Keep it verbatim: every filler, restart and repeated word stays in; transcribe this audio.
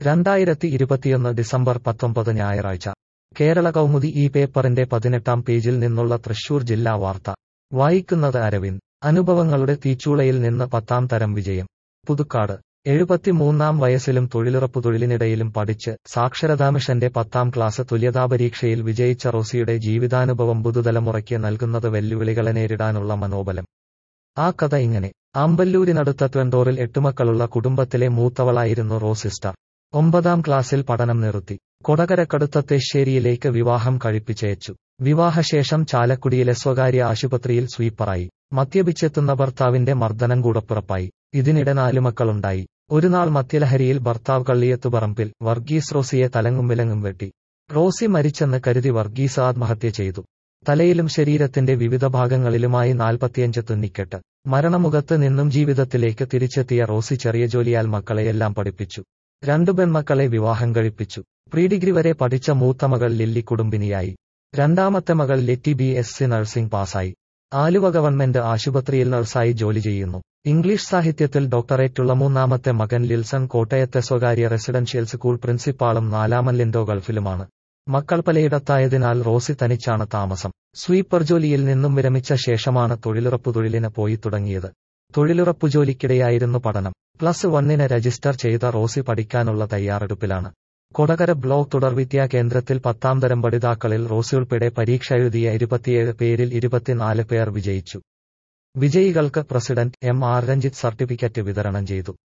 രണ്ടായിരത്തി ഇരുപത്തിയൊന്ന് ഡിസംബർ പത്തൊമ്പത് ഞായറാഴ്ച കേരള കൗമുദി ഈ പേപ്പറിന്റെ പതിനെട്ടാം പേജിൽ നിന്നുള്ള തൃശൂർ ജില്ലാ വാർത്ത വായിക്കുന്നത് അരവിന്ദ്. അനുഭവങ്ങളുടെ തീച്ചൂളയിൽ നിന്ന് പത്താം തരം വിജയം. പുതുക്കാട്. എഴുപത്തിമൂന്നാം വയസ്സിലും തൊഴിലുറപ്പുതൊഴിലിനിടയിലും പഠിച്ച് സാക്ഷരതാ മിഷന്റെ പത്താം ക്ലാസ് തുല്യതാപരീക്ഷയിൽ വിജയിച്ച റോസിയുടെ ജീവിതാനുഭവം പുതുതലമുറയ്ക്ക് നൽകുന്നത് വെല്ലുവിളികളെ നേരിടാനുള്ള മനോബലം. ആ കഥ ഇങ്ങനെ. ആമ്പല്ലൂരിനടുത്ത ട്വൻഡോറിൽ എട്ടുമക്കളുള്ള കുടുംബത്തിലെ മൂത്തവളായിരുന്നു റോസിസ്റ്റർ. ഒമ്പതാം ക്ലാസ്സിൽ പഠനം നിർത്തി. കൊടകരക്കടുത്ത തെശ്ശേരിയിലേക്ക് വിവാഹം കഴിപ്പിച്ചയച്ചു. വിവാഹശേഷം ചാലക്കുടിയിലെ സ്വകാര്യ ആശുപത്രിയിൽ സ്വീപ്പറായി. മദ്യപിച്ചെത്തുന്ന ഭർത്താവിന്റെ മർദ്ദനം കൂടപ്പിറപ്പായി. ഇതിനിടെ നാലു മക്കളുണ്ടായി. ഒരുനാൾ മദ്യലഹരിയിൽ ഭർത്താവ് കള്ളിയത്തുപറമ്പിൽ വർഗീസ് റോസിയെ തലങ്ങും വിലങ്ങും വെട്ടി. റോസി മരിച്ചെന്ന് കരുതി വർഗീസ് ആത്മഹത്യ ചെയ്തു. തലയിലും ശരീരത്തിന്റെ വിവിധ ഭാഗങ്ങളിലുമായി നാൽപ്പത്തിയഞ്ച് തുന്നിക്കെട്ട്. മരണമുഖത്ത് നിന്നും ജീവിതത്തിലേക്ക് തിരിച്ചെത്തിയ റോസി ചെറിയ ജോലിയാൽ മക്കളെയെല്ലാം പഠിപ്പിച്ചു. രണ്ടു പെൺമക്കളെ വിവാഹം കഴിപ്പിച്ചു. പ്രീഡിഗ്രി വരെ പഠിച്ച മൂത്ത മകൾ ലില്ലി കുടുംബിനിയായി. രണ്ടാമത്തെ മകൾ Letty B S C nursing പാസായി. ആലുവ ഗവൺമെന്റ് ആശുപത്രിയിൽ നഴ്സായി ജോലി ചെയ്യുന്നു. ഇംഗ്ലീഷ് സാഹിത്യത്തിൽ ഡോക്ടറേറ്റുള്ള മൂന്നാമത്തെ മകൻ ലിൽസൺ കോട്ടയത്തെ സ്വകാര്യ റെസിഡൻഷ്യൽ സ്കൂൾ പ്രിൻസിപ്പാളും നാലാമൻ ലിൻഡോ ഗൾഫിലുമാണ്. മക്കൾ പലയിടത്തായതിനാൽ റോസി തനിച്ചാണ് താമസം. സ്വീപ്പർ ജോലിയിൽ നിന്നും വിരമിച്ച ശേഷമാണ് തൊഴിലുറപ്പുതൊഴിലിന് പോയി തുടങ്ങിയത്. തൊഴിലുറപ്പുജോലിക്കിടെയായിരുന്നു പഠനം. പ്ലസ് വണ്ണിന് രജിസ്റ്റർ ചെയ്ത റോസി പഠിക്കാനുള്ള തയ്യാറെടുപ്പിലാണ്. കൊടകര ബ്ലോക്ക് തുടർവിദ്യാ കേന്ദ്രത്തിൽ പത്താം തരം പഠിതാക്കളിൽ റോസി ഉൾപ്പെടെ പരീക്ഷ എഴുതിയ ഇരുപത്തിയേഴ് പേരിൽ ഇരുപത്തിനാല് പേർ വിജയിച്ചു. വിജയികൾക്ക് president M R Ranjith certificate വിതരണം ചെയ്തു.